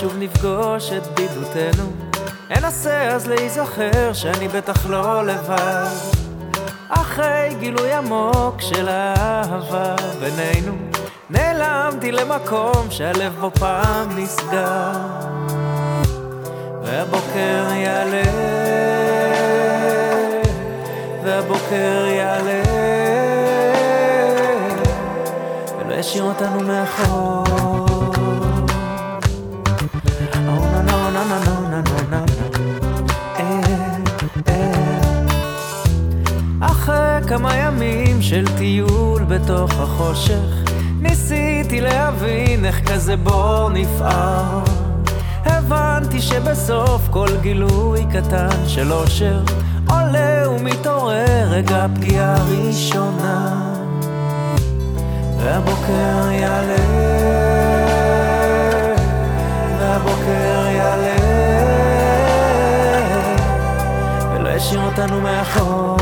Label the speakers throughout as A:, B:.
A: שוב נפגוש את בדידותנו, אנסה אז להיזכר שאני בטח לא לבד, אחרי גילוי עמוק של האהבה בינינו, נעלמתי למקום שהלב בו פעם נסגר, והבוקר יעלה, והבוקר יעלה, ולא ישאיר אותנו מאחור. אחרי כמה ימים של טיול בתוך החושך, ניסיתי להבין איך כזה בור נפער. הבנתי שבסוף כל גילוי קטן של אושר עולה ומתעורר רגע פגיעה ראשונה, והבוקר יעלה, והבוקר יעלה, ולא ישאיר אותנו מאחור.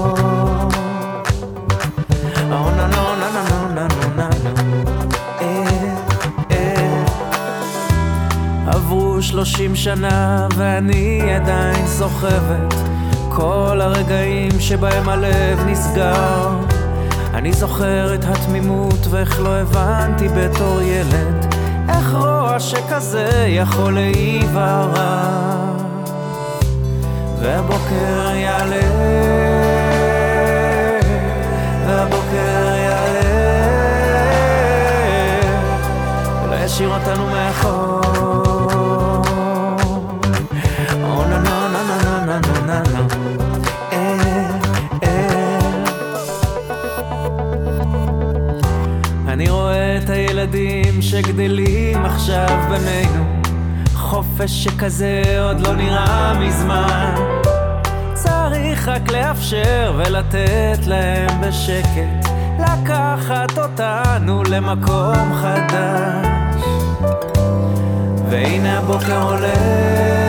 A: עברו 30 שנה ואני עדיין סוחבת כל הרגעים שבהם הלב נסגר. אני זוכר את התמימות ואיך לא הבנתי בתור ילד איך רוע שכזה יכול להיברא. והבוקר יעלה, והבוקר יעלה, ולא ישאיר אותנו מאחור. אני רואה את הילדים שגדלים עכשיו בינינו, חופש שכזה עוד לא נראה מזמן. צריך רק לאפשר ולתת להם בשקט, לקחת אותנו למקום חדש. והנה הבוקר עולה,